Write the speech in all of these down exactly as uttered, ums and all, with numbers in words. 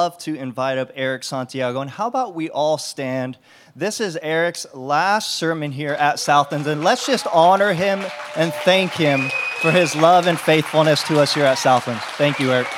love to invite up Eric Santiago. And how about we all stand? This is Eric's last sermon here at Southlands, and let's just honor him and thank him for his love and faithfulness to us here at Southlands. Thank you, Eric.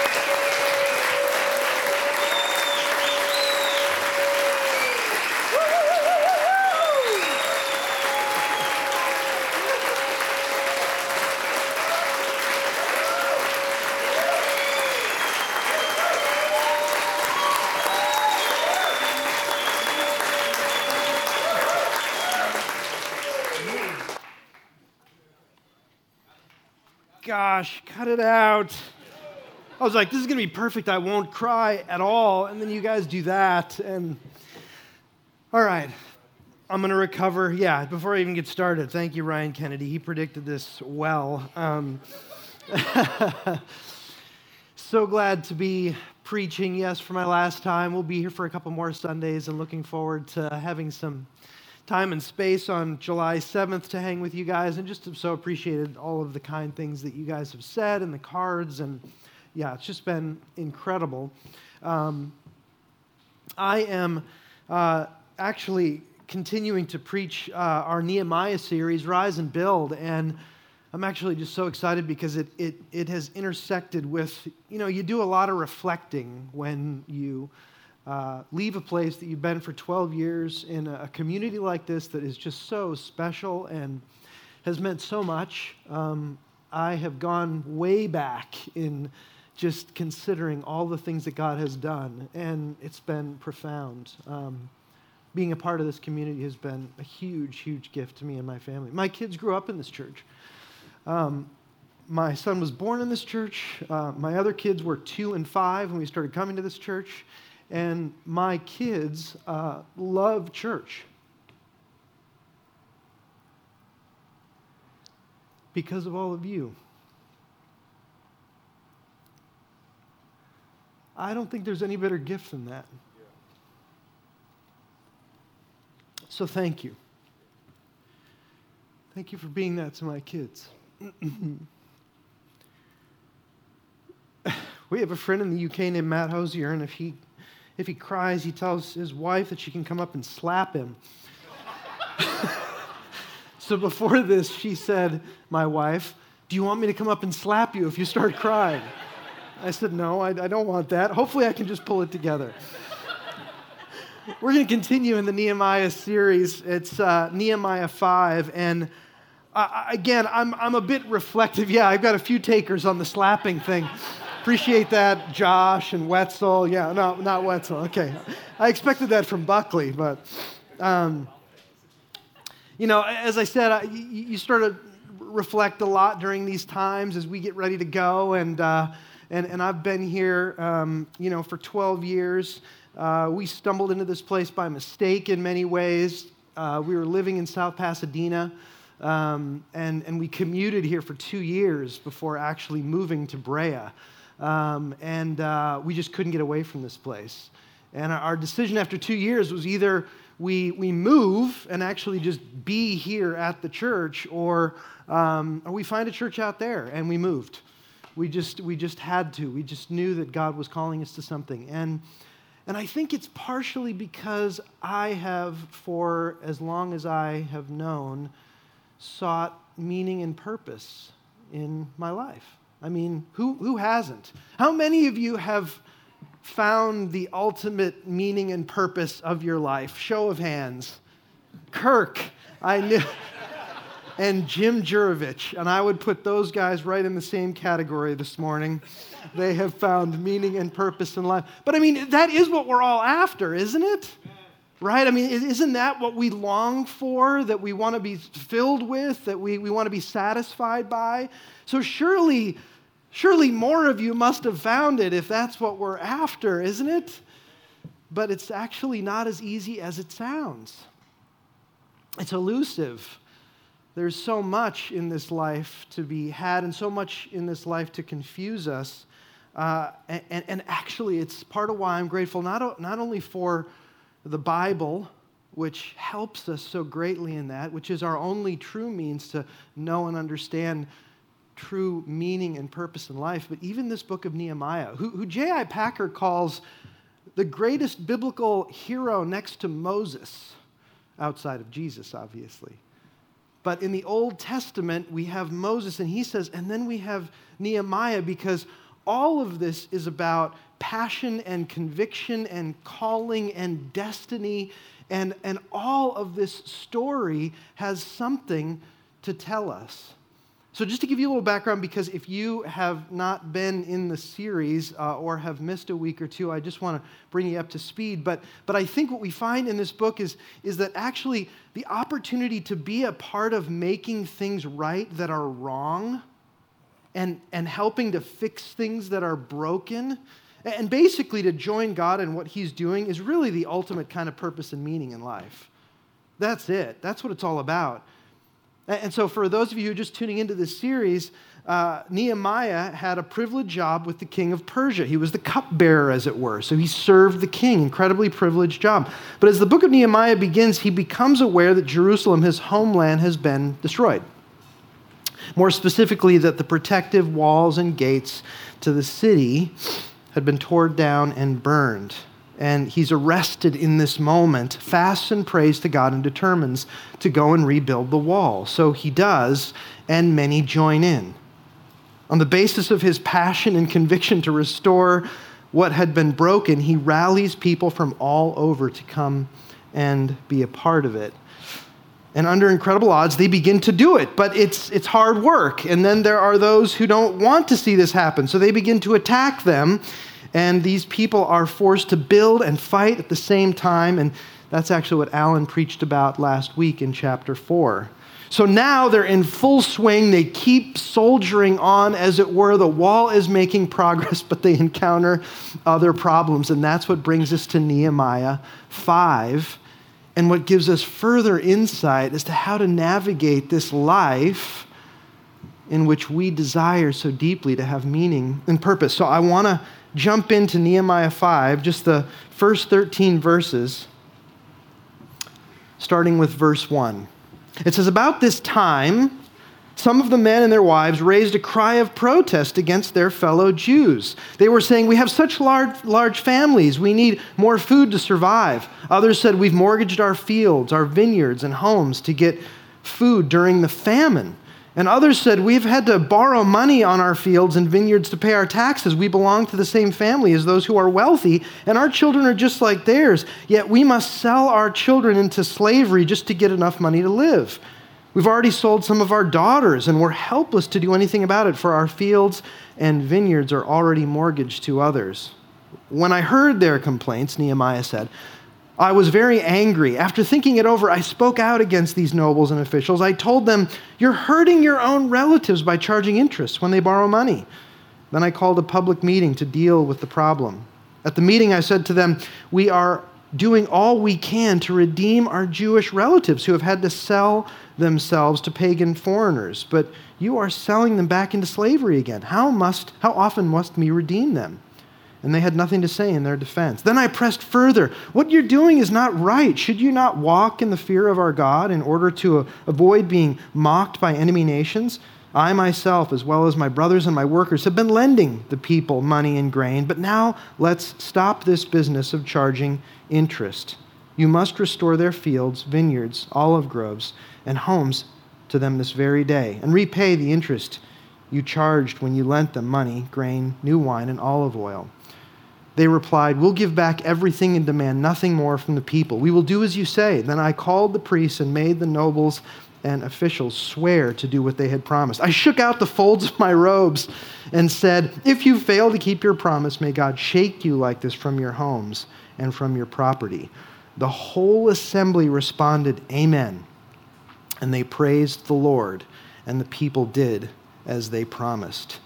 Gosh, cut it out. I was like, this is going to be perfect. I won't cry at all. And then you guys do that. And all right, I'm going to recover. Yeah, before I even get started, thank you, Ryan Kennedy. He predicted this well. Um, so glad to be preaching, yes, for my last time. We'll be here for a couple more Sundays and looking forward to having some time and space on July seventh to hang with you guys, and just have so appreciated all of the kind things that you guys have said and the cards, and yeah, it's just been incredible. Um, I am uh, actually continuing to preach uh, our Nehemiah series, Rise and Build, and I'm actually just so excited because it it it has intersected with, you know, you do a lot of reflecting when you Uh, leave a place that you've been for twelve years in a, a community like this that is just so special and has meant so much. Um, I have gone way back in just considering all the things that God has done, and it's been profound. Um, being a part of this community has been a huge, huge gift to me and my family. My kids grew up in this church. Um, my son was born in this church. Uh, my other kids were two and five when we started coming to this church. And my kids uh, love church because of all of you. I don't think there's any better gift than that. So thank you. Thank you for being that to my kids. We have a friend in the U K named Matt Hosier, and if he If he cries, he tells his wife that she can come up and slap him. So before this, she said, my wife, do you want me to come up and slap you if you start crying? I said, no, I, I don't want that. Hopefully I can just pull it together. We're going to continue in the Nehemiah series. It's uh, Nehemiah five, and uh, again, I'm, I'm a bit reflective. Yeah, I've got a few takers on the slapping thing. Appreciate that, Josh and Wetzel. Yeah, no, not Wetzel. Okay. I expected that from Buckley, but, um, you know, as I said, I, you, you sort of reflect a lot during these times as we get ready to go, and uh, and, and I've been here, um, you know, for twelve years. Uh, we stumbled into this place by mistake in many ways. Uh, we were living in South Pasadena, um, and, and we commuted here for two years before actually moving to Brea. Um, and uh, we just couldn't get away from this place. And our, our decision after two years was either we we move and actually just be here at the church, or um, or we find a church out there, and we moved. We just we just had to. We just knew that God was calling us to something. And and I think it's partially because I have, for as long as I have known, sought meaning and purpose in my life. I mean, who who hasn't? How many of you have found the ultimate meaning and purpose of your life? Show of hands. Kirk, I knew, and Jim Jurovich, and I would put those guys right in the same category this morning. They have found meaning and purpose in life. But I mean, that is what we're all after, isn't it? Right? I mean, isn't that what we long for, that we want to be filled with, that we, we want to be satisfied by? So surely, surely more of you must have found it if that's what we're after, isn't it? But it's actually not as easy as it sounds. It's elusive. There's so much in this life to be had, and so much in this life to confuse us. Uh, and, and actually, it's part of why I'm grateful, not, not only for the Bible, which helps us so greatly in that, which is our only true means to know and understand true meaning and purpose in life. But even this book of Nehemiah, who, who J I Packer calls the greatest biblical hero next to Moses, outside of Jesus, obviously. But in the Old Testament, we have Moses, and he says, and then we have Nehemiah, because all of this is about passion and conviction and calling and destiny, and, and all of this story has something to tell us. So just to give you a little background, because if you have not been in the series uh, or have missed a week or two, I just want to bring you up to speed. But, but I think what we find in this book is, is that actually the opportunity to be a part of making things right that are wrong and, and helping to fix things that are broken, and basically to join God in what he's doing, is really the ultimate kind of purpose and meaning in life. That's it. That's what it's all about. And so for those of you who are just tuning into this series, uh, Nehemiah had a privileged job with the king of Persia. He was the cupbearer, as it were. So he served the king, incredibly privileged job. But as the book of Nehemiah begins, he becomes aware that Jerusalem, his homeland, has been destroyed. More specifically, that the protective walls and gates to the city had been torn down and burned. And he's arrested in this moment, fasts and prays to God, and determines to go and rebuild the wall. So he does, and many join in. On the basis of his passion and conviction to restore what had been broken, he rallies people from all over to come and be a part of it. And under incredible odds, they begin to do it. But it's, it's hard work. And then there are those who don't want to see this happen. So they begin to attack them. And these people are forced to build and fight at the same time. And that's actually what Alan preached about last week in chapter four. So now they're in full swing. They keep soldiering on, as it were. The wall is making progress, but they encounter other problems. And that's what brings us to Nehemiah five. And what gives us further insight as to how to navigate this life in which we desire so deeply to have meaning and purpose. So I want to jump into Nehemiah five, just the first thirteen verses, starting with verse one. It says, about this time, some of the men and their wives raised a cry of protest against their fellow Jews. They were saying, we have such large, large families, we need more food to survive. Others said, we've mortgaged our fields, our vineyards, and homes to get food during the famine. And others said, we've had to borrow money on our fields and vineyards to pay our taxes. We belong to the same family as those who are wealthy, and our children are just like theirs. Yet we must sell our children into slavery just to get enough money to live. We've already sold some of our daughters, and we're helpless to do anything about it, for our fields and vineyards are already mortgaged to others. When I heard their complaints, Nehemiah said, I was very angry. After thinking it over, I spoke out against these nobles and officials. I told them, you're hurting your own relatives by charging interest when they borrow money. Then I called a public meeting to deal with the problem. At the meeting, I said to them, we are doing all we can to redeem our Jewish relatives who have had to sell themselves to pagan foreigners, but you are selling them back into slavery again. How must, how often must we redeem them? And they had nothing to say in their defense. Then I pressed further. What you're doing is not right. Should you not walk in the fear of our God in order to avoid being mocked by enemy nations? I myself, as well as my brothers and my workers, have been lending the people money and grain, but now let's stop this business of charging interest. You must restore their fields, vineyards, olive groves, and homes to them this very day, and repay the interest you charged when you lent them money, grain, new wine, and olive oil. They replied, we'll give back everything and demand nothing more from the people. We will do as you say. Then I called the priests and made the nobles and officials swear to do what they had promised. I shook out the folds of my robes and said, if you fail to keep your promise, may God shake you like this from your homes and from your property. The whole assembly responded, amen. And they praised the Lord, and the people did as they promised.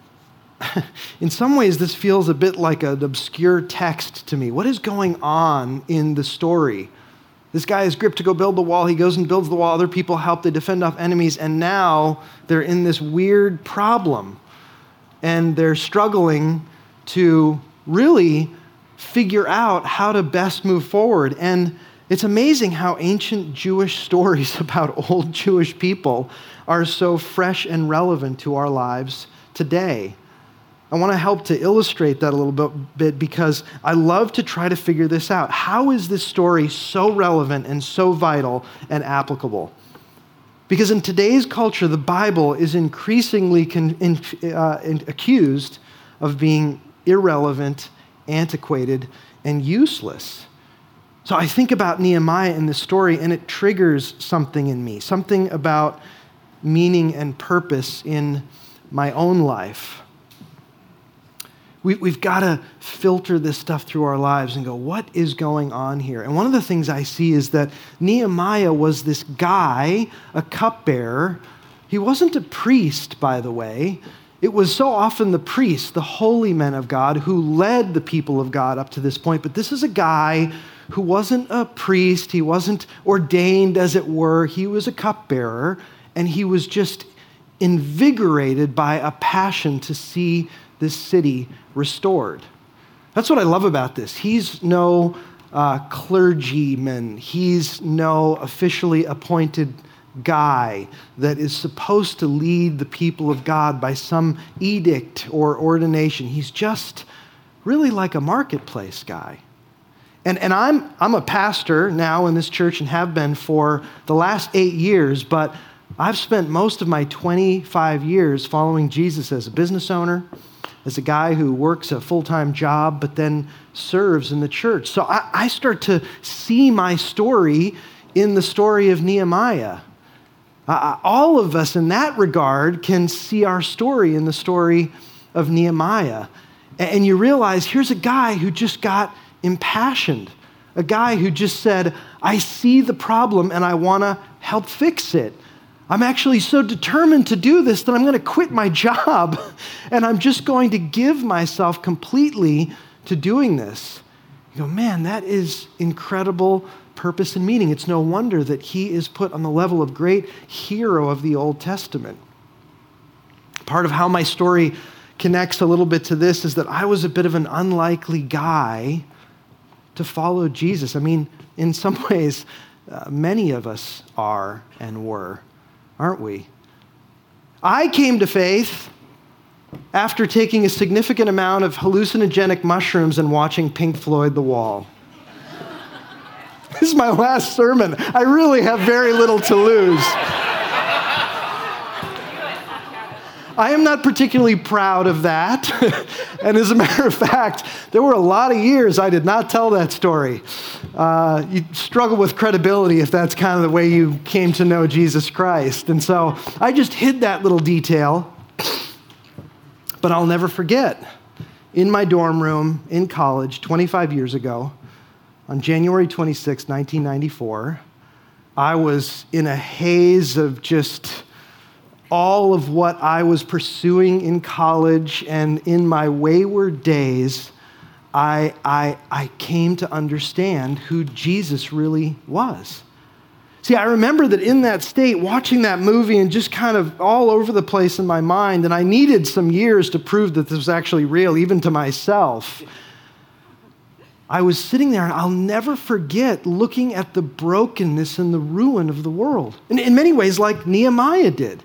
In some ways, this feels a bit like an obscure text to me. What is going on in the story? This guy is gripped to go build the wall. He goes and builds the wall. Other people help. They defend off enemies. And now they're in this weird problem. And they're struggling to really figure out how to best move forward. And It's amazing how ancient Jewish stories about old Jewish people are so fresh and relevant to our lives today. I want to help to illustrate that a little bit, bit because I love to try to figure this out. How is this story so relevant and so vital and applicable? Because in today's culture, the Bible is increasingly con- in, uh, in, accused of being irrelevant, antiquated, and useless. So I think about Nehemiah in this story, and it triggers something in me, something about meaning and purpose in my own life. We, we've got to filter this stuff through our lives and go, what is going on here? And one of the things I see is that Nehemiah was this guy, a cupbearer. He wasn't a priest, by the way. It was so often the priests, the holy men of God, who led the people of God up to this point. But this is a guy who wasn't a priest. He wasn't ordained, as it were. He was a cupbearer, and he was just invigorated by a passion to see this city restored. That's what I love about this. He's no uh, clergyman. He's no officially appointed guy that is supposed to lead the people of God by some edict or ordination. He's just really like a marketplace guy. And, and I'm, I'm a pastor now in this church and have been for the last eight years, but I've spent most of my twenty-five years following Jesus as a business owner, as a guy who works a full-time job, but then serves in the church. So I, I start to see my story in the story of Nehemiah. Uh, all of us in that regard can see our story in the story of Nehemiah. And you realize here's a guy who just got impassioned, a guy who just said, I see the problem and I want to help fix it. I'm actually so determined to do this that I'm going to quit my job and I'm just going to give myself completely to doing this. You go, man, that is incredible purpose and meaning. It's no wonder that he is put on the level of great hero of the Old Testament. Part of how my story connects a little bit to this is that I was a bit of an unlikely guy to follow Jesus. I mean, in some ways, uh, many of us are and were, aren't we? I came to faith after taking a significant amount of hallucinogenic mushrooms and watching Pink Floyd The Wall. This is my last sermon. I really have very little to lose. I am not particularly proud of that. And as a matter of fact, there were a lot of years I did not tell that story. Uh, you struggle with credibility if that's kind of the way you came to know Jesus Christ. And so I just hid that little detail. But I'll never forget, in my dorm room in college twenty-five years ago, on January twenty-sixth, nineteen ninety-four, I was in a haze of just all of what I was pursuing in college, and in my wayward days, I, I, I came to understand who Jesus really was. See, I remember that in that state, watching that movie and just kind of all over the place in my mind, and I needed some years to prove that this was actually real, even to myself. I was sitting there, and I'll never forget looking at the brokenness and the ruin of the world. And in many ways, like Nehemiah did.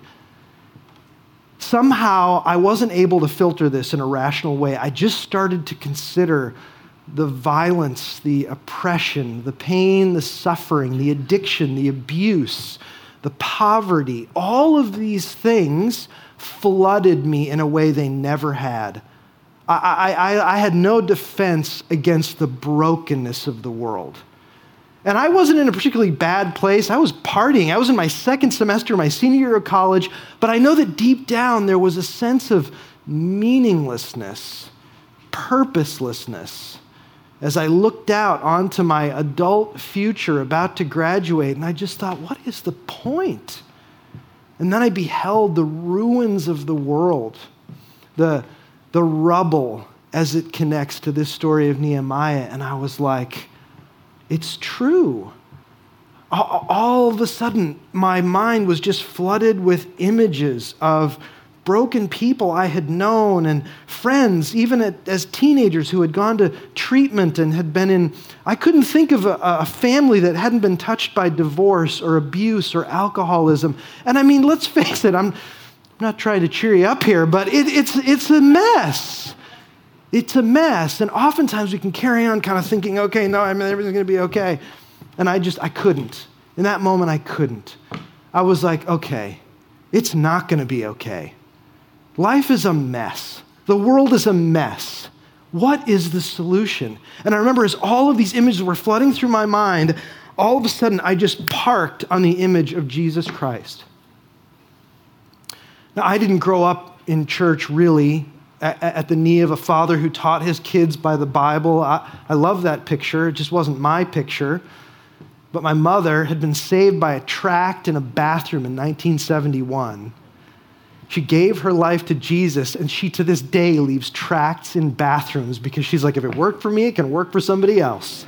Somehow, I wasn't able to filter this in a rational way. I just started to consider the violence, the oppression, the pain, the suffering, the addiction, the abuse, the poverty. All of these things flooded me in a way they never had. I, I, I had no defense against the brokenness of the world. And I wasn't in a particularly bad place. I was partying. I was in my second semester, my senior year of college, but I know that deep down there was a sense of meaninglessness, purposelessness, as I looked out onto my adult future about to graduate, and I just thought, what is the point? And then I beheld the ruins of the world, the, the rubble as it connects to this story of Nehemiah, and I was like, it's true. All of a sudden, my mind was just flooded with images of broken people I had known and friends, even at, as teenagers who had gone to treatment and had been in, I couldn't think of a, a family that hadn't been touched by divorce or abuse or alcoholism. And I mean, let's face it, I'm not trying to cheer you up here, but it, it's, it's a mess. It's a mess. And oftentimes we can carry on kind of thinking, okay, no, I mean, everything's going to be okay. And I just, I couldn't. In that moment, I couldn't. I was like, okay, it's not going to be okay. Life is a mess. The world is a mess. What is the solution? And I remember as all of these images were flooding through my mind, all of a sudden I just parked on the image of Jesus Christ. Now, I didn't grow up in church really at, at the knee of a father who taught his kids by the Bible. I, I love that picture. It just wasn't my picture. But my mother had been saved by a tract in a bathroom in nineteen seventy-one. She gave her life to Jesus, and she to this day leaves tracts in bathrooms because she's like, if it worked for me, it can work for somebody else.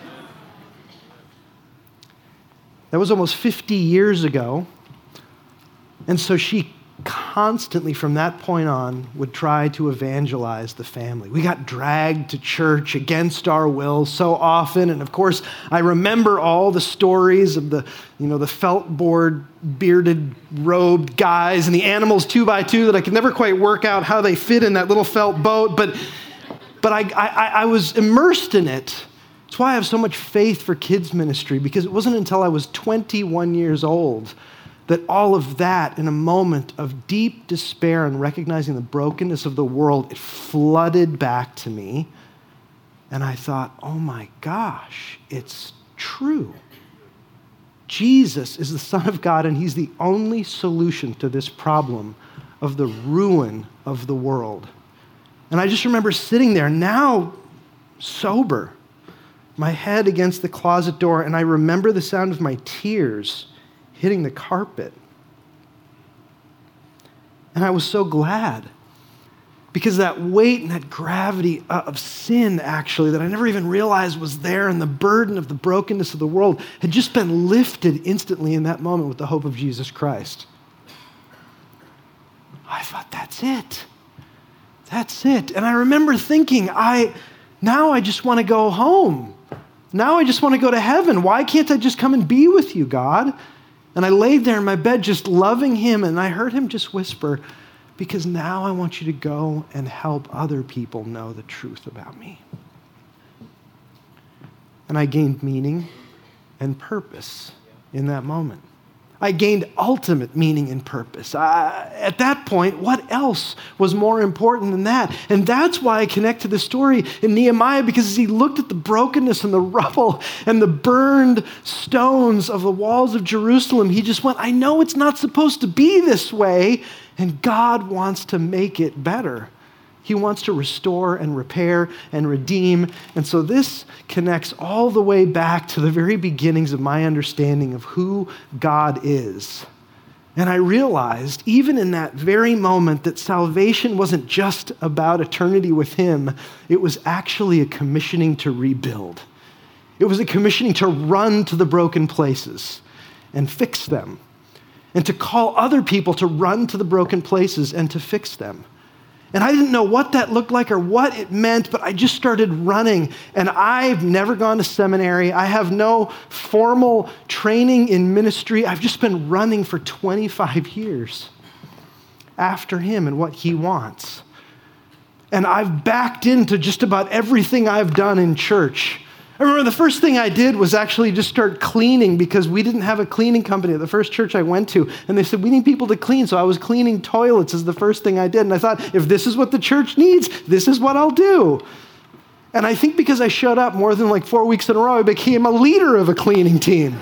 That was almost fifty years ago. And so she constantly from that point on would try to evangelize the family. We got dragged to church against our will so often. And of course, I remember all the stories of the, you know, the felt board, bearded, robed guys and the animals two by two that I could never quite work out how they fit in that little felt boat. But, but I, I, I was immersed in it. That's why I have so much faith for kids ministry, because it wasn't until I was twenty-one years old that all of that, in a moment of deep despair and recognizing the brokenness of the world, it flooded back to me. And I thought, oh my gosh, it's true. Jesus is the Son of God, and he's the only solution to this problem of the ruin of the world. And I just remember sitting there, now sober, my head against the closet door, and I remember the sound of my tears hitting the carpet. And I was so glad, because that weight and that gravity of sin, actually, that I never even realized was there, and the burden of the brokenness of the world had just been lifted instantly in that moment with the hope of Jesus Christ. I thought, that's it. That's it. And I remember thinking, I now I just want to go home. Now I just want to go to heaven. Why can't I just come and be with you, God? And I laid there in my bed just loving him, and I heard him just whisper, because now I want you to go and help other people know the truth about me. And I gained meaning and purpose in that moment. I gained ultimate meaning and purpose. I, at that point, what else was more important than that? And that's why I connect to the story in Nehemiah, because as he looked at the brokenness and the rubble and the burned stones of the walls of Jerusalem, he just went, I know it's not supposed to be this way, and God wants to make it better. He wants to restore and repair and redeem. And so this connects all the way back to the very beginnings of my understanding of who God is. And I realized, even in that very moment, that salvation wasn't just about eternity with him. It was actually a commissioning to rebuild. It was a commissioning to run to the broken places and fix them, and to call other people to run to the broken places and to fix them. And I didn't know what that looked like or what it meant, but I just started running. And I've never gone to seminary. I have no formal training in ministry. I've just been running for twenty-five years after him and what he wants. And I've backed into just about everything I've done in church. I remember the first thing I did was actually just start cleaning, because we didn't have a cleaning company at the first church I went to. And they said, we need people to clean. So I was cleaning toilets as the first thing I did. And I thought, if this is what the church needs, this is what I'll do. And I think because I showed up more than like four weeks in a row, I became a leader of a cleaning team.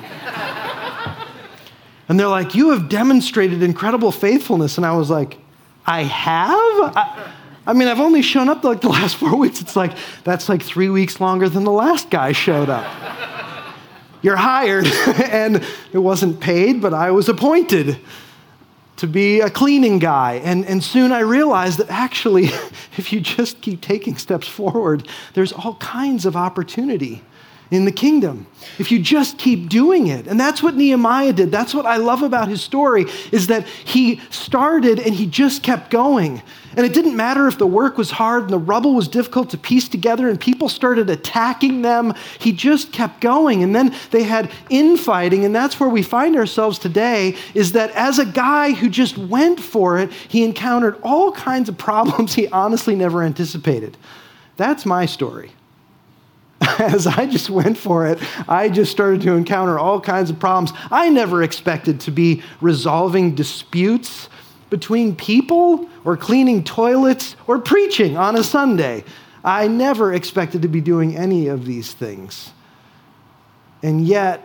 And they're like, you have demonstrated incredible faithfulness. And I was like, I have? I, I mean, I've only shown up like the last four weeks. It's like, that's like three weeks longer than the last guy showed up. You're hired. And it wasn't paid, but I was appointed to be a cleaning guy. And, and soon I realized that actually, if you just keep taking steps forward, there's all kinds of opportunity in the kingdom, if you just keep doing it. And that's what Nehemiah did. That's what I love about his story, is that he started and he just kept going. And it didn't matter if the work was hard and the rubble was difficult to piece together and people started attacking them. He just kept going. And then they had infighting, and that's where we find ourselves today, is that as a guy who just went for it, he encountered all kinds of problems he honestly never anticipated. That's my story. As I just went for it, I just started to encounter all kinds of problems. I never expected to be resolving disputes between people or cleaning toilets or preaching on a Sunday. I never expected to be doing any of these things. And yet,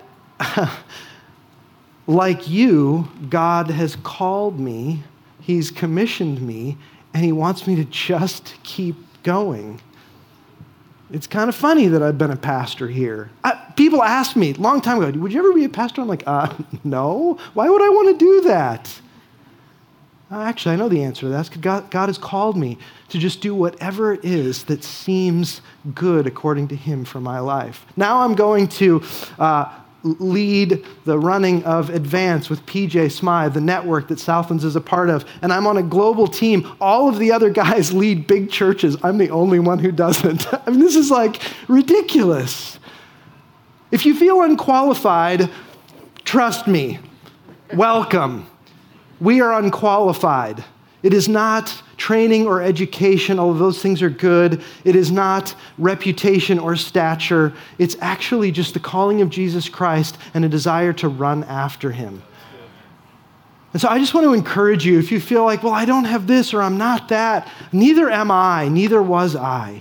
like you, God has called me, He's commissioned me, and He wants me to just keep going. It's kind of funny that I've been a pastor here. I, people ask me a long time ago, would you ever be a pastor? I'm like, uh, no. Why would I want to do that? Uh, actually, I know the answer to that. It's 'cause God, God has called me to just do whatever it is that seems good according to Him for my life. Now I'm going to uh, lead the running of Advance with P J Smythe, the network that Southlands is a part of. And I'm on a global team. All of the other guys lead big churches. I'm the only one who doesn't. I mean, this is like ridiculous. If you feel unqualified, trust me, welcome. We are unqualified. It is not training or education, although those things are good. It is not reputation or stature. It's actually just the calling of Jesus Christ and a desire to run after Him. And so I just want to encourage you, if you feel like, well, I don't have this or I'm not that, neither am I, neither was I.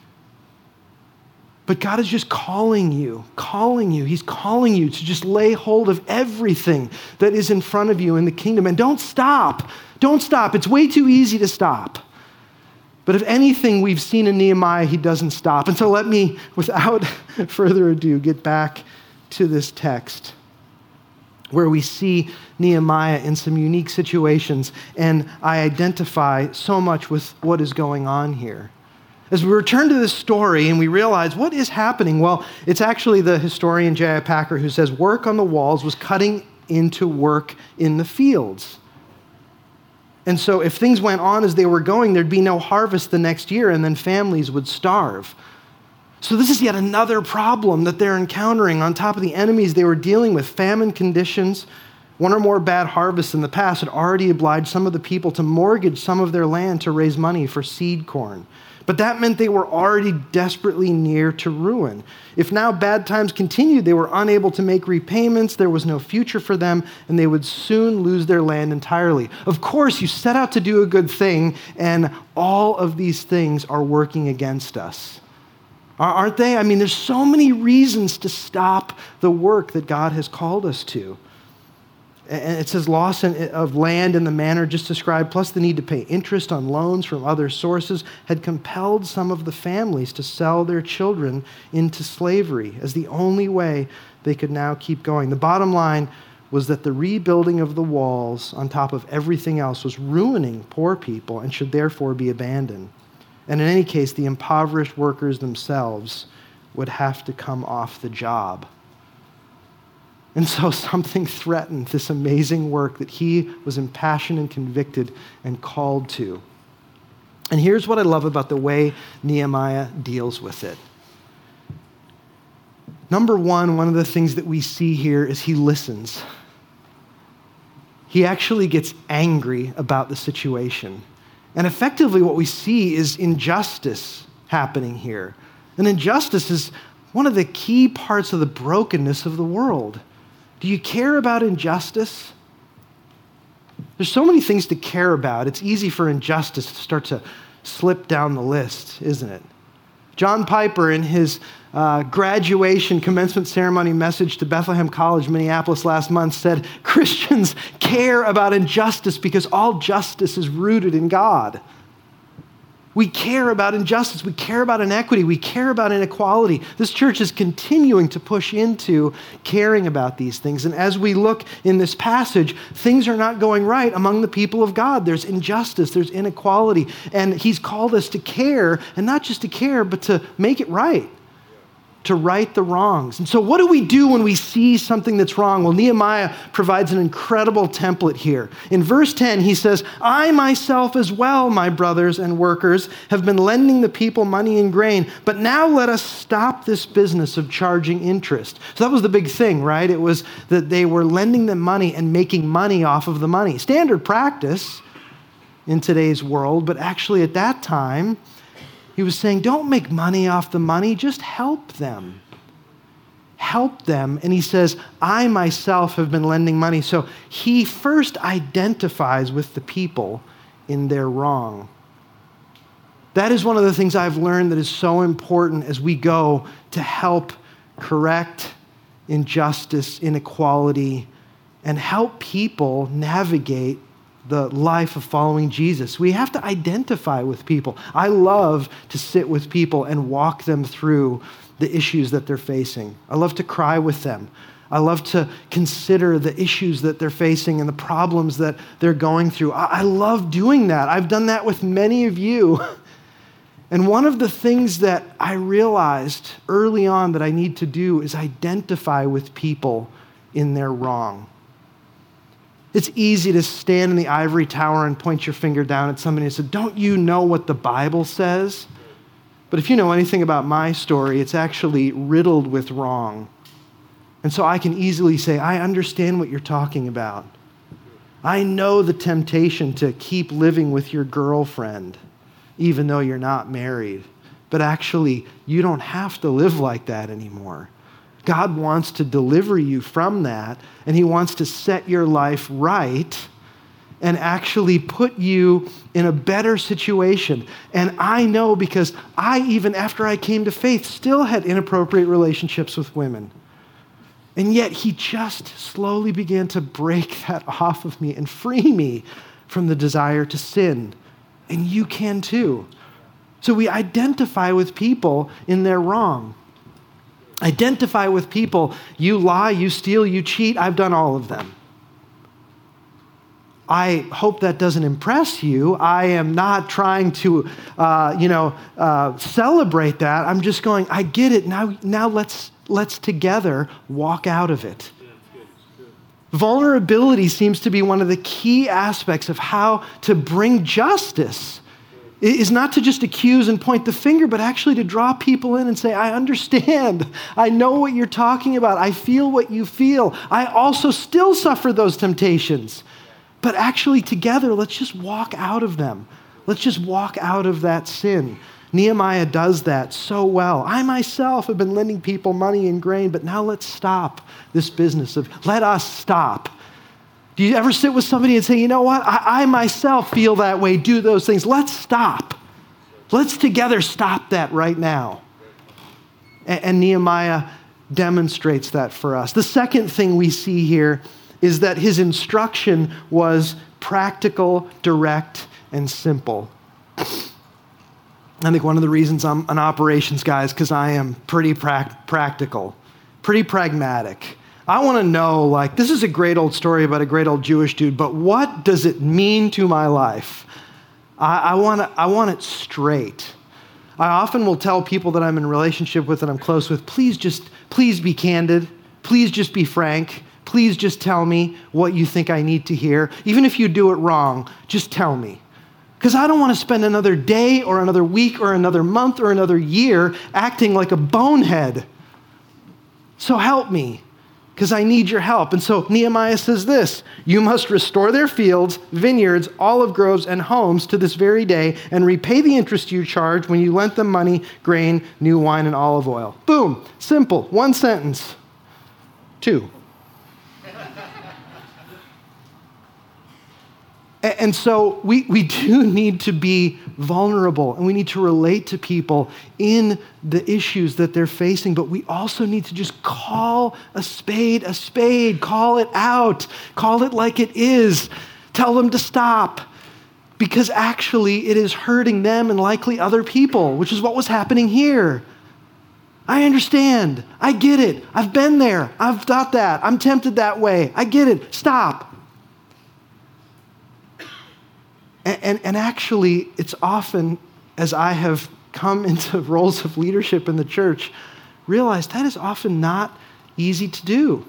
But God is just calling you, calling you. He's calling you to just lay hold of everything that is in front of you in the kingdom. And don't stop. Don't stop. It's way too easy to stop. But if anything we've seen in Nehemiah, he doesn't stop. And so let me, without further ado, get back to this text where we see Nehemiah in some unique situations. And I identify so much with what is going on here. As we return to this story and we realize what is happening, well, it's actually the historian J I Packer who says work on the walls was cutting into work in the fields. And so if things went on as they were going, there'd be no harvest the next year, and then families would starve. So this is yet another problem that they're encountering on top of the enemies they were dealing with, famine conditions. One or more bad harvests in the past had already obliged some of the people to mortgage some of their land to raise money for seed corn. But that meant they were already desperately near to ruin. If now bad times continued, they were unable to make repayments, there was no future for them, and they would soon lose their land entirely. Of course, you set out to do a good thing, and all of these things are working against us. Aren't they? I mean, there's so many reasons to stop the work that God has called us to. And it says loss of land in the manner just described, plus the need to pay interest on loans from other sources, had compelled some of the families to sell their children into slavery as the only way they could now keep going. The bottom line was that the rebuilding of the walls on top of everything else was ruining poor people and should therefore be abandoned. And in any case, the impoverished workers themselves would have to come off the job. And so something threatened this amazing work that he was impassioned and convicted and called to. And here's what I love about the way Nehemiah deals with it. Number one, one of the things that we see here is he listens. He actually gets angry about the situation. And effectively what we see is injustice happening here. And injustice is one of the key parts of the brokenness of the world. Do you care about injustice? There's so many things to care about. It's easy for injustice to start to slip down the list, isn't it? John Piper, in his uh, graduation commencement ceremony message to Bethlehem College, Minneapolis last month, said, Christians care about injustice because all justice is rooted in God. We care about injustice. We care about inequity. We care about inequality. This church is continuing to push into caring about these things. And as we look in this passage, things are not going right among the people of God. There's injustice. There's inequality. And he's called us to care, and not just to care, but to make it right. to right the wrongs. And so what do we do when we see something that's wrong? Well, Nehemiah provides an incredible template here. In verse ten, he says, I myself as well, my brothers and workers, have been lending the people money and grain, but now let us stop this business of charging interest. So that was the big thing, right? It was that they were lending them money and making money off of the money. Standard practice in today's world, but actually at that time, he was saying, don't make money off the money, just help them. Help them. And he says, I myself have been lending money. So he first identifies with the people in their wrong. That is one of the things I've learned that is so important as we go to help correct injustice, inequality, and help people navigate the life of following Jesus. We have to identify with people. I love to sit with people and walk them through the issues that they're facing. I love to cry with them. I love to consider the issues that they're facing and the problems that they're going through. I, I love doing that. I've done that with many of you. And one of the things that I realized early on that I need to do is identify with people in their wrong. It's easy to stand in the ivory tower and point your finger down at somebody and say, don't you know what the Bible says? But if you know anything about my story, it's actually riddled with wrong. And so I can easily say, I understand what you're talking about. I know the temptation to keep living with your girlfriend, even though you're not married. But actually, you don't have to live like that anymore. God wants to deliver you from that, and he wants to set your life right and actually put you in a better situation. And I know because I, even after I came to faith, still had inappropriate relationships with women. And yet he just slowly began to break that off of me and free me from the desire to sin. And you can too. So we identify with people in their wrong. Identify with people. You lie, you steal, you cheat. I've done all of them. I hope that doesn't impress you. I am not trying to, uh, you know, uh, celebrate that. I'm just going, I get it. Now, now let's let's together walk out of it. Yeah, it's good. It's good. Vulnerability seems to be one of the key aspects of how to bring justice. Is not to just accuse and point the finger, but actually to draw people in and say, I understand. I know what you're talking about. I feel what you feel. I also still suffer those temptations. But actually together, let's just walk out of them. Let's just walk out of that sin. Nehemiah does that so well. I myself have been lending people money and grain, but now let's stop this business of, let us stop. Do you ever sit with somebody and say, you know what, I, I myself feel that way, do those things. Let's stop. Let's together stop that right now. And, and Nehemiah demonstrates that for us. The second thing we see here is that his instruction was practical, direct, and simple. I think one of the reasons I'm an operations guy is because I am pretty pra- practical, pretty pragmatic. I want to know, like, this is a great old story about a great old Jewish dude, but what does it mean to my life? I, I want to, I want it straight. I often will tell people that I'm in a relationship with, that I'm close with, please just, please be candid. Please just be frank. Please just tell me what you think I need to hear. Even if you do it wrong, just tell me. Because I don't want to spend another day or another week or another month or another year acting like a bonehead. So help me, because I need your help. And so Nehemiah says this, you must restore their fields, vineyards, olive groves, and homes to this very day and repay the interest you charged when you lent them money, grain, new wine, and olive oil. Boom. Simple. One sentence. Two. And so we, we do need to be vulnerable, and we need to relate to people in the issues that they're facing, but we also need to just call a spade a spade, call it out, call it like it is, tell them to stop, because actually it is hurting them and likely other people, which is what was happening here. I understand. I get it. I've been there. I've thought that. I'm tempted that way. I get it. Stop. And, and, and actually, it's often, as I have come into roles of leadership in the church, realize that is often not easy to do.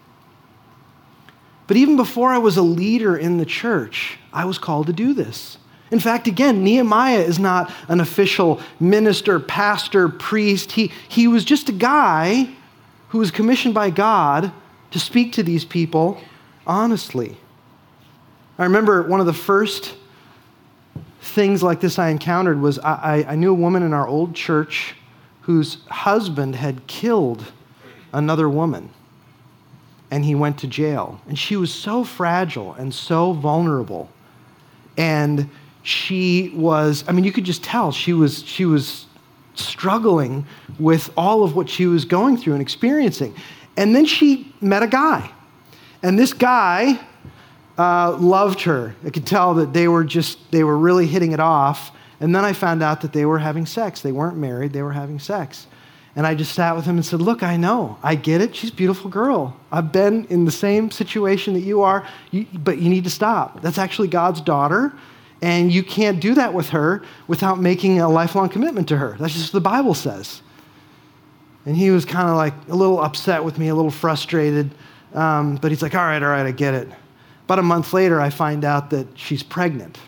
But even before I was a leader in the church, I was called to do this. In fact, again, Nehemiah is not an official minister, pastor, priest. He, he was just a guy who was commissioned by God to speak to these people honestly. I remember one of the first things like this I encountered was I, I knew a woman in our old church whose husband had killed another woman, and he went to jail. And she was so fragile and so vulnerable. And she was, I mean, you could just tell she was, she was struggling with all of what she was going through and experiencing. And then she met a guy. And this guy uh, loved her. I could tell that they were just, they were really hitting it off. And then I found out that they were having sex. They weren't married, they were having sex. And I just sat with him and said, look, I know, I get it. She's a beautiful girl. I've been in the same situation that you are, you, but you need to stop. That's actually God's daughter, and you can't do that with her without making a lifelong commitment to her. That's just what the Bible says. And he was kind of like a little upset with me, a little frustrated, um, but he's like, all right, all right, I get it. About a month later, I find out that she's pregnant.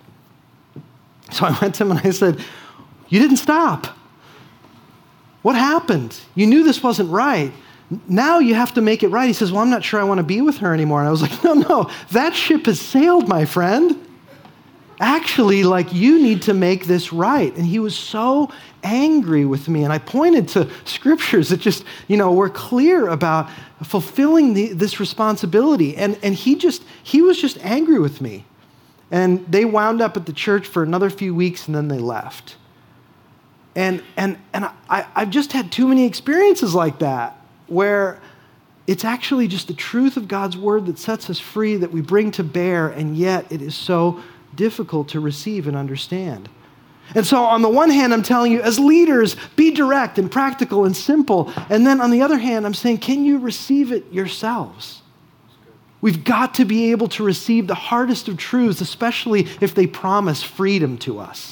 So I went to him and I said, you didn't stop. What happened? You knew this wasn't right. Now you have to make it right. He says, well, I'm not sure I want to be with her anymore. And I was like, no, no, that ship has sailed, my friend. Actually, like, you need to make this right. And he was so angry with me. And I pointed to scriptures that just, you know, were clear about fulfilling the, this responsibility. And, and he just, he was just angry with me. And they wound up at the church for another few weeks, and then they left. And and and I, I've just had too many experiences like that, where it's actually just the truth of God's word that sets us free, that we bring to bear, and yet it is so difficult to receive and understand. And so on the one hand, I'm telling you, as leaders, be direct and practical and simple. And then on the other hand, I'm saying, can you receive it yourselves? We've got to be able to receive the hardest of truths, especially if they promise freedom to us.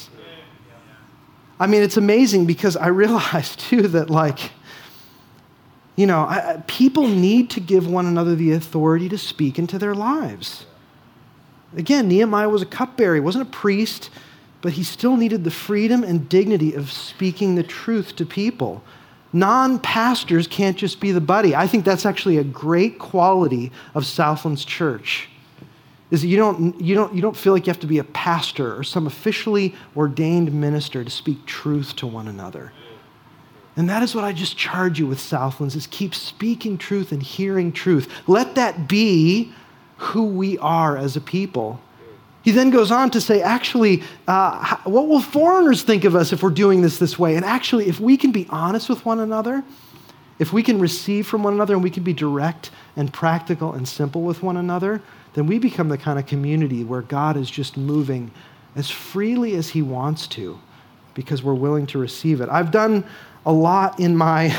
I mean, it's amazing because I realized too that, like, you know, I, people need to give one another the authority to speak into their lives. Again, Nehemiah was a cupbearer. He wasn't a priest, but he still needed the freedom and dignity of speaking the truth to people. Non-pastors can't just be the buddy. I think that's actually a great quality of Southlands Church, is that you don't, you don't, you don't feel like you have to be a pastor or some officially ordained minister to speak truth to one another. And that is what I just charge you with, Southlands, is keep speaking truth and hearing truth. Let that be who we are as a people. He then goes on to say, actually, uh, what will foreigners think of us if we're doing this this way? And actually, if we can be honest with one another, if we can receive from one another, and we can be direct and practical and simple with one another, then we become the kind of community where God is just moving as freely as he wants to, because we're willing to receive it. I've done a lot in my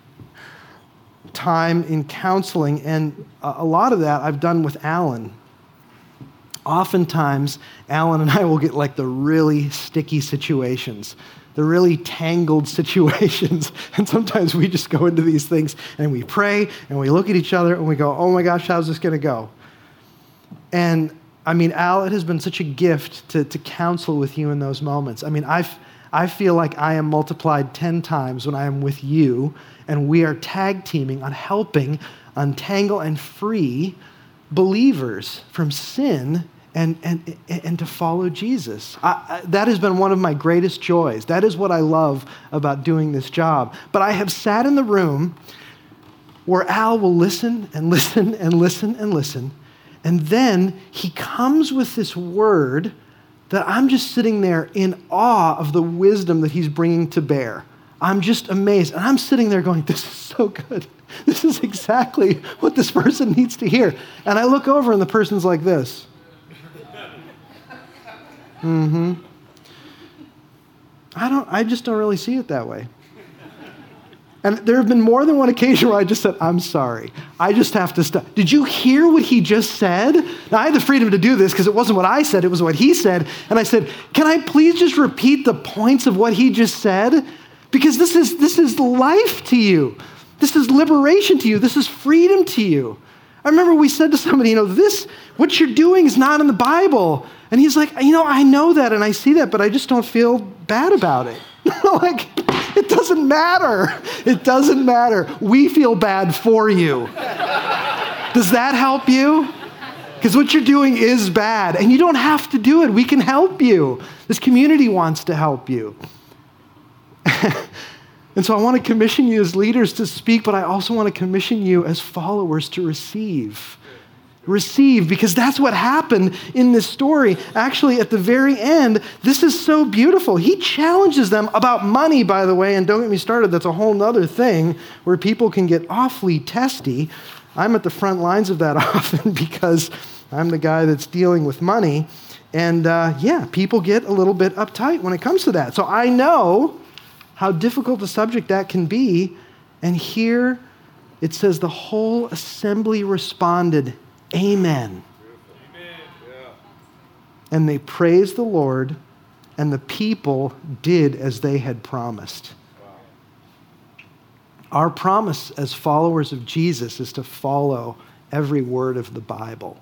time in counseling, and a lot of that I've done with Alan. Oftentimes, Alan and I will get like the really sticky situations, the really tangled situations. And sometimes we just go into these things and we pray and we look at each other and we go, oh my gosh, how's this going to go? And I mean, Al, it has been such a gift to, to counsel with you in those moments. I mean, I've, I feel like I am multiplied ten times when I am with you, and we are tag teaming on helping untangle and free believers from sin and, and, and to follow Jesus. I, I, that has been one of my greatest joys. That is what I love about doing this job. But I have sat in the room where Al will listen and listen and listen and listen, and then he comes with this word that I'm just sitting there in awe of the wisdom that he's bringing to bear. I'm just amazed. And I'm sitting there going, this is so good. This is exactly what this person needs to hear. And I look over and the person's like this. Mm-hmm. I don't, I just don't really see it that way. And there have been more than one occasion where I just said, I'm sorry. I just have to stop. Did you hear what he just said? Now, I had the freedom to do this because it wasn't what I said, it was what he said. And I said, can I please just repeat the points of what he just said? Because this is this is life to you. This is liberation to you. This is freedom to you. I remember we said to somebody, you know, this, what you're doing is not in the Bible. And he's like, you know, I know that and I see that, but I just don't feel bad about it. Like, it doesn't matter. It doesn't matter. We feel bad for you. Does that help you? Because what you're doing is bad, and you don't have to do it. We can help you. This community wants to help you. And so I want to commission you as leaders to speak, but I also want to commission you as followers to receive. Receive, because that's what happened in this story. Actually, at the very end, this is so beautiful. He challenges them about money, by the way, and don't get me started, that's a whole nother thing where people can get awfully testy. I'm at the front lines of that often because I'm the guy that's dealing with money. And uh, yeah, people get a little bit uptight when it comes to that. So I know how difficult a subject that can be. And here it says the whole assembly responded, Amen. Amen. Yeah. And they praised the Lord, and the people did as they had promised. Wow. Our promise as followers of Jesus is to follow every word of the Bible.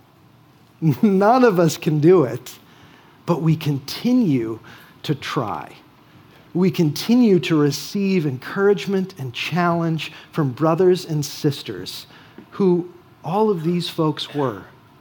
None of us can do it, but we continue to try. We continue to receive encouragement and challenge from brothers and sisters who all of these folks were.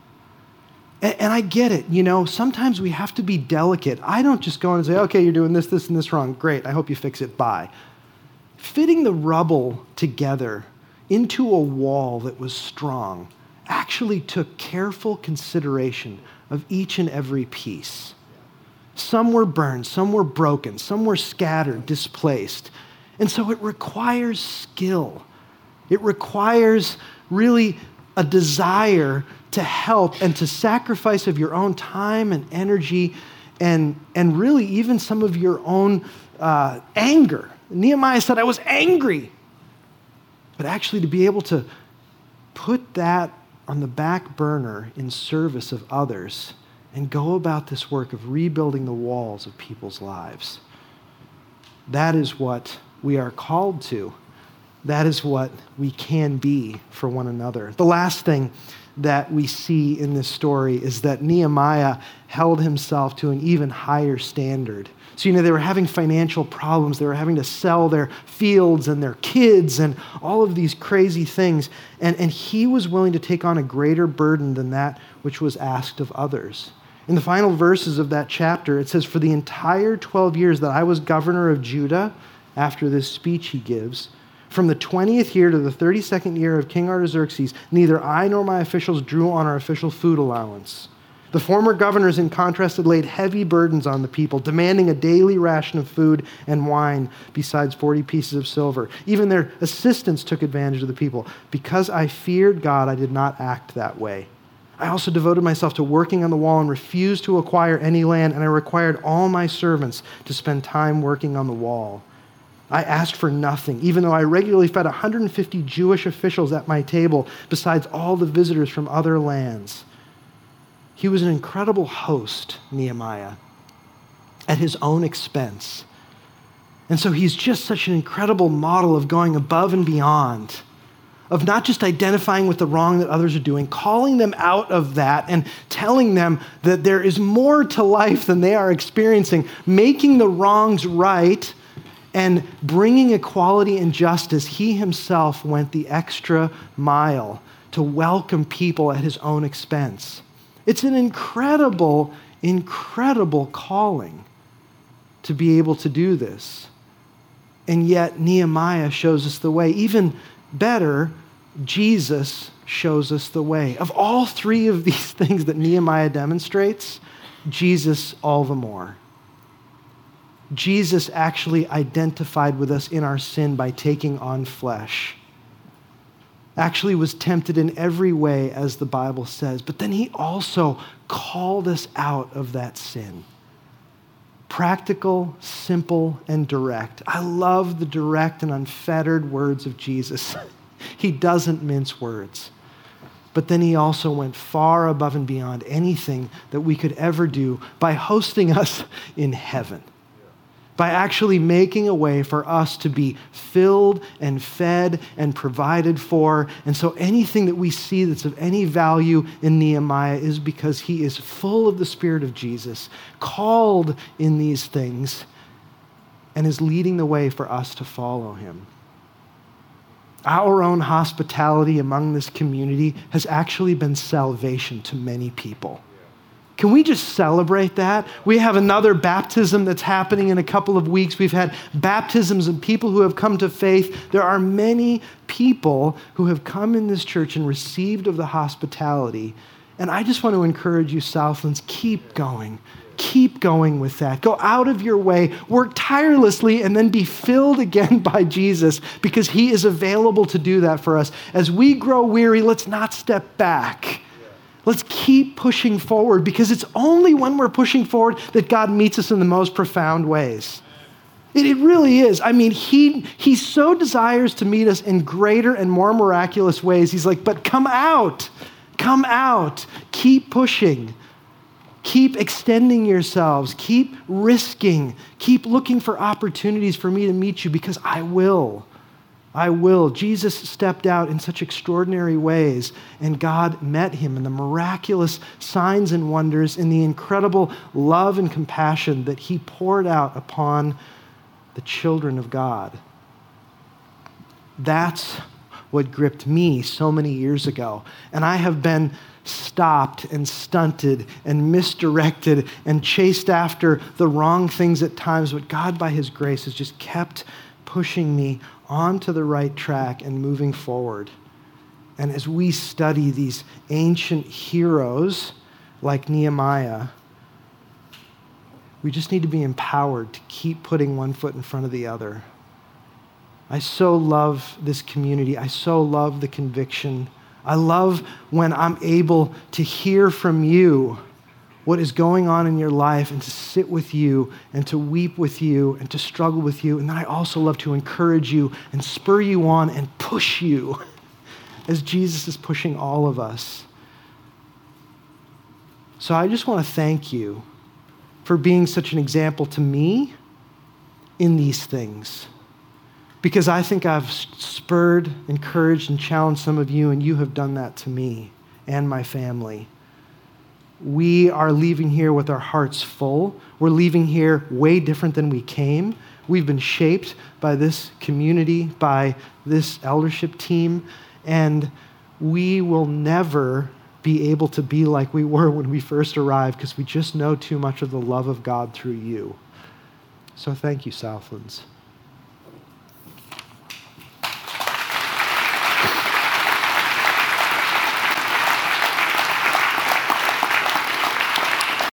And, and I get it, you know, sometimes we have to be delicate. I don't just go in and say, okay, you're doing this, this, and this wrong. Great, I hope you fix it, bye. Fitting the rubble together into a wall that was strong actually took careful consideration of each and every piece. Some were burned, some were broken, some were scattered, displaced. And so it requires skill. It requires really a desire to help and to sacrifice of your own time and energy and, and really even some of your own uh, anger. Nehemiah said, I was angry. But actually to be able to put that on the back burner in service of others and go about this work of rebuilding the walls of people's lives. That is what we are called to. That is what we can be for one another. The last thing that we see in this story is that Nehemiah held himself to an even higher standard. So, you know, they were having financial problems. They were having to sell their fields and their kids and all of these crazy things. And, and he was willing to take on a greater burden than that which was asked of others. In the final verses of that chapter, it says, for the entire twelve years that I was governor of Judah, after this speech he gives, from the twentieth year to the thirty-second year of King Artaxerxes, neither I nor my officials drew on our official food allowance. The former governors, in contrast, had laid heavy burdens on the people, demanding a daily ration of food and wine, besides forty pieces of silver. Even their assistants took advantage of the people. Because I feared God, I did not act that way. I also devoted myself to working on the wall and refused to acquire any land, and I required all my servants to spend time working on the wall. I asked for nothing, even though I regularly fed one hundred fifty Jewish officials at my table, besides all the visitors from other lands. He was an incredible host, Nehemiah, at his own expense. And so he's just such an incredible model of going above and beyond, of not just identifying with the wrong that others are doing, calling them out of that and telling them that there is more to life than they are experiencing, making the wrongs right, and bringing equality and justice. He himself went the extra mile to welcome people at his own expense. It's an incredible, incredible calling to be able to do this. And yet Nehemiah shows us the way. Even better, Jesus shows us the way. Of all three of these things that Nehemiah demonstrates, Jesus all the more. Jesus actually identified with us in our sin by taking on flesh. Actually was tempted in every way, as the Bible says, but then he also called us out of that sin. Practical, simple, and direct. I love the direct and unfettered words of Jesus. He doesn't mince words. But then he also went far above and beyond anything that we could ever do by hosting us in heaven. by actually making a way for us to be filled and fed and provided for. And so anything that we see that's of any value in Nehemiah is because he is full of the Spirit of Jesus, called in these things, and is leading the way for us to follow him. Our own hospitality among this community has actually been salvation to many people. Can we just celebrate that? We have another baptism that's happening in a couple of weeks. We've had baptisms of people who have come to faith. There are many people who have come in this church and received of the hospitality. And I just want to encourage you, Southlands, keep going. Keep going with that. Go out of your way, work tirelessly, and then be filled again by Jesus, because he is available to do that for us. As we grow weary, let's not step back. Let's keep pushing forward, because it's only when we're pushing forward that God meets us in the most profound ways. It, it really is. I mean, he, he so desires to meet us in greater and more miraculous ways. He's like, but come out, come out, keep pushing, keep extending yourselves, keep risking, keep looking for opportunities for me to meet you, because I will. I will. Jesus stepped out in such extraordinary ways, and God met him in the miraculous signs and wonders, in the incredible love and compassion that he poured out upon the children of God. That's what gripped me so many years ago. And I have been stopped and stunted and misdirected and chased after the wrong things at times, but God, by his grace, has just kept pushing me onto the right track and moving forward. And as we study these ancient heroes like Nehemiah, we just need to be empowered to keep putting one foot in front of the other. I so love this community. I so love the conviction. I love when I'm able to hear from you what is going on in your life, and to sit with you and to weep with you and to struggle with you. And then I also love to encourage you and spur you on and push you as Jesus is pushing all of us. So I just want to thank you for being such an example to me in these things, because I think I've spurred, encouraged, and challenged some of you, and you have done that to me and my family. We are leaving here with our hearts full. We're leaving here way different than we came. We've been shaped by this community, by this eldership team, and we will never be able to be like we were when we first arrived, because we just know too much of the love of God through you. So thank you, Southlands.